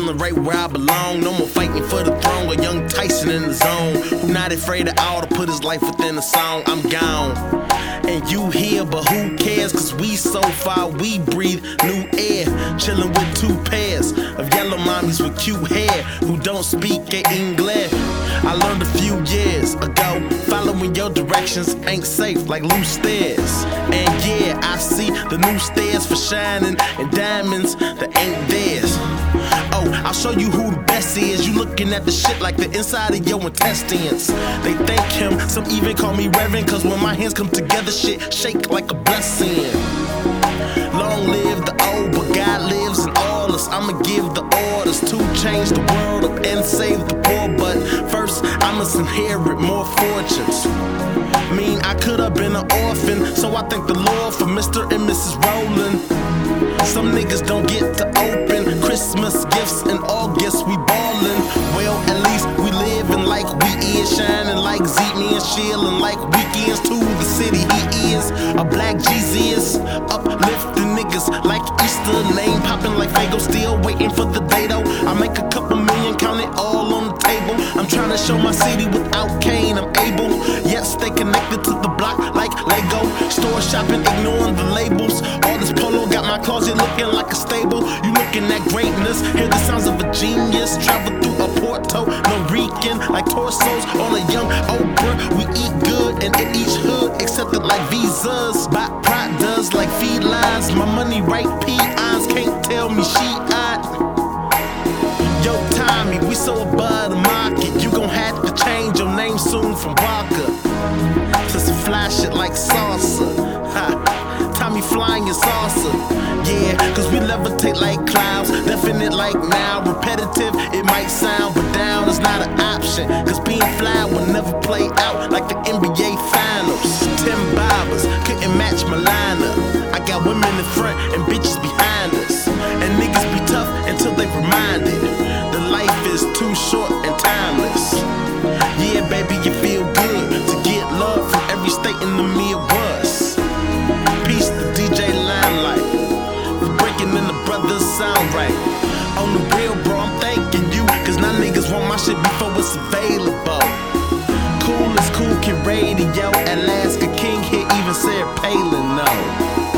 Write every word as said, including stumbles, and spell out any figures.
chillin' right where I belong. No more fighting for the throne with young Tyson in the zone, who not afraid at all to put his life within a song. I'm gone, and you here, but who cares? Cause we so far, we breathe new air. Chillin' with two pairs of yellow mommies with cute hair who don't speak English. I learned a few years ago, following your directions ain't safe like loose stairs. And yeah, I see the new stairs for shining and diamonds that ain't theirs. Oh, I'll show you who the best is. You looking at the shit like the inside of your intestines. They thank him, some even call me Reverend, cause when my hands come together, shit shake like a blessing. Long live the old, but God lives in all us. I'ma give the orders to change the world up and save the poor, but first I must inherit more fortunes. Mean I could've been an orphan, so I thank the Lord for Mister and Missus Rowland. Some niggas don't get to open Christmas gifts in August, we ballin'. Well, at least we living like we is, shining like Zeke, me and chillin' like weekends to the city. He is a black Jesus, uplifting niggas like Easter, name popping like Fago, still waiting for the day though. I make a couple million, count it all on the table. I'm trying to show my city without Kane, I'm able. Yet stay connected to the block like Lego. Store shopping, ignoring the labels. All this polo got my closet looking like a stable. You looking at greatness, hear the sounds of a genius. Travel through a Porto, no Rican, like torsos on a young Oprah. We eat good and in each hood, accepted like visas. Buy Pradas like felines. My money right peons, can't tell me she odd. Yo, Tommy, we so above the market. You gon' have to change your name soon from Walker to some fly shit like salsa. Ha, Tommy flying your salsa. Yeah, cause we levitate like clouds, definite like now. Repetitive, it might sound, but down is not an option. Cause being fly will never play out like the N B A Finals. Tim Barbers couldn't match my lineup. I got women in front and bitches behind us. And niggas be tough until they reminded the life is too short and timeless. Yeah, baby, you feel good to get love from every state in the Midwest. Peace to D J Limelight for breaking in the brothers sound right. On the real, bro, I'm thanking you, cause now niggas want my shit before it's available. Cool as Cool Kid Radio, Alaska King here even said Palin no.